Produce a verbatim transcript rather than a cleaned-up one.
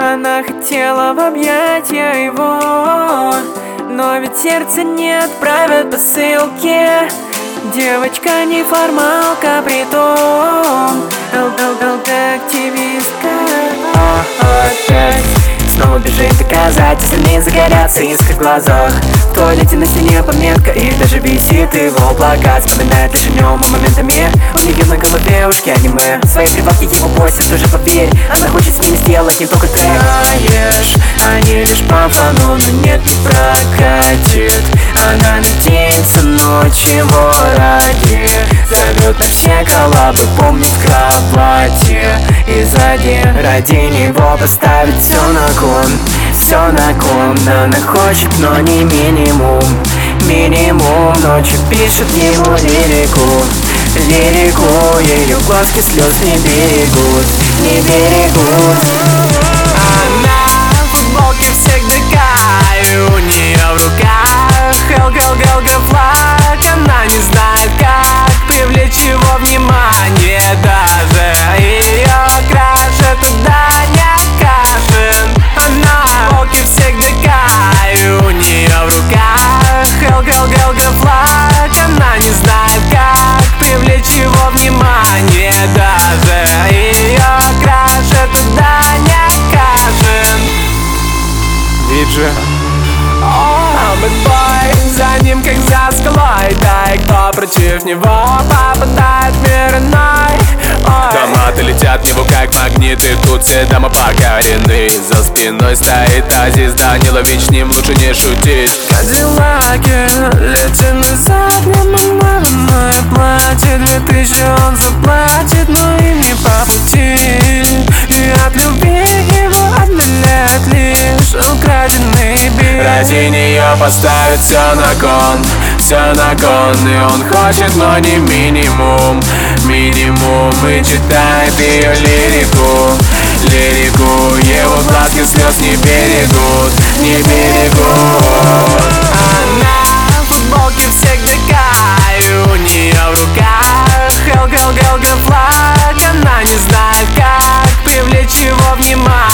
Она хотела в объятия его, но ведь сердце не отправит посылки. Девочка неформалка, притом ЛГБТ-активистка. Опять снова бежит доказать, остальные загорятся искры в глазах. В туалете на стене пометка, и даже висит его плакат. Вспоминает лишь о нем, а моментами у нее на голове ушки аниме. Свои прибавки его просят, уже поверь, она хочет с ним сделать не только трек. Знаешь, они лишь по фану, но нет, не прокатит. Она надеется ночью ради, зовет на все коллабы, помнит в кровати и сзади. Ради него поставить все на кон, все на кон. Она хочет, но не минимум, минимум. Ночью пишет ему лирику, лирику. Ее глазки слез не берегут, не берегут. Она в футболке всегда кай, у нее в руках Хелга флаг. Она не знает, как привлечь его внимание. Даже ее краше туда не окажем. Она в футболке всегда кай, у нее в руках Хелга флаг. Она не знает, как привлечь его внимание. Даже ее краше туда не окажем. Диджей бэтбой, за ним как за скалой. Дай, кто против него попадает в мир иной. Томаты летят в него как магниты, тут все дома покорены. За спиной стоит Азиз, Данила, ведь с ним лучше не шутить. Кадиллаки летят на заднем, мое платье две тысячи он заплатит, но им не по пути. И от любви его отдаляет лишь украденный бит. Ради нее поставит все на кон, все на кон. И он хочет, но не минимум, минимум. И читает ее лирику, лирику. Его глазки слез не берегут, не берегут. Она в футболке всегда кай, у нее в руках Хелга флаг. Она не знает, как привлечь его внимание.